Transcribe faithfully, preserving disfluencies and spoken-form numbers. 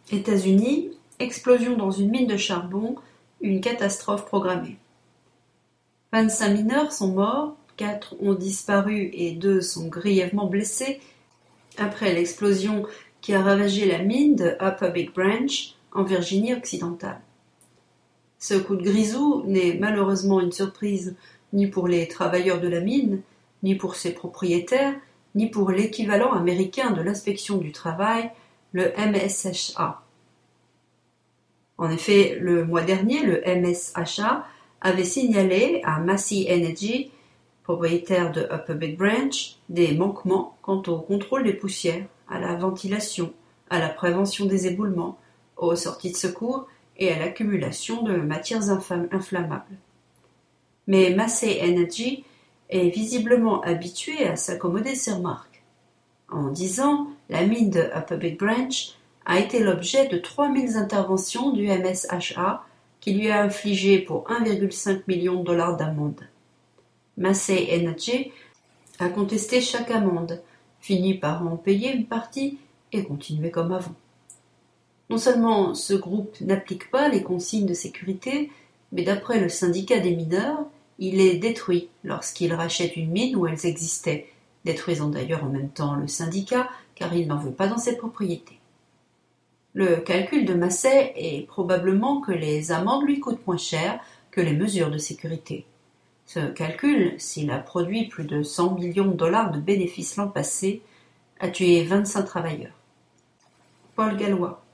États-Unis, explosion dans une mine de charbon, une catastrophe programmée. vingt-cinq mineurs sont morts, quatre ont disparu et deux sont grièvement blessés après l'explosion qui a ravagé la mine de Upper Big Branch en Virginie occidentale. Ce coup de grisou n'est malheureusement une surprise ni pour les travailleurs de la mine, ni pour ses propriétaires, ni pour l'équivalent américain de l'inspection du travail, le M S H A. En effet, le mois dernier, le M S H A avait signalé à Massey Energy, propriétaire de Upper Big Branch, des manquements quant au contrôle des poussières, à la ventilation, à la prévention des éboulements, aux sorties de secours et à l'accumulation de matières inflammables. Mais Massey Energy est visiblement habitué à s'accommoder ces remarques. En dix ans, la mine de Upper Big Branch a été l'objet de trois mille interventions du M S H A qui lui a infligé pour un virgule cinq million de dollars d'amende. Massey Energy a contesté chaque amende, fini par en payer une partie et continuer comme avant. Non seulement ce groupe n'applique pas les consignes de sécurité, mais d'après le syndicat des mineurs, il les détruit lorsqu'il rachète une mine où elles existaient, détruisant d'ailleurs en même temps le syndicat car il n'en veut pas dans ses propriétés. Le calcul de Massey est probablement que les amendes lui coûtent moins cher que les mesures de sécurité. Ce calcul, s'il a produit plus de cent millions de dollars de bénéfices l'an passé, a tué vingt-cinq travailleurs. Paul Gallois.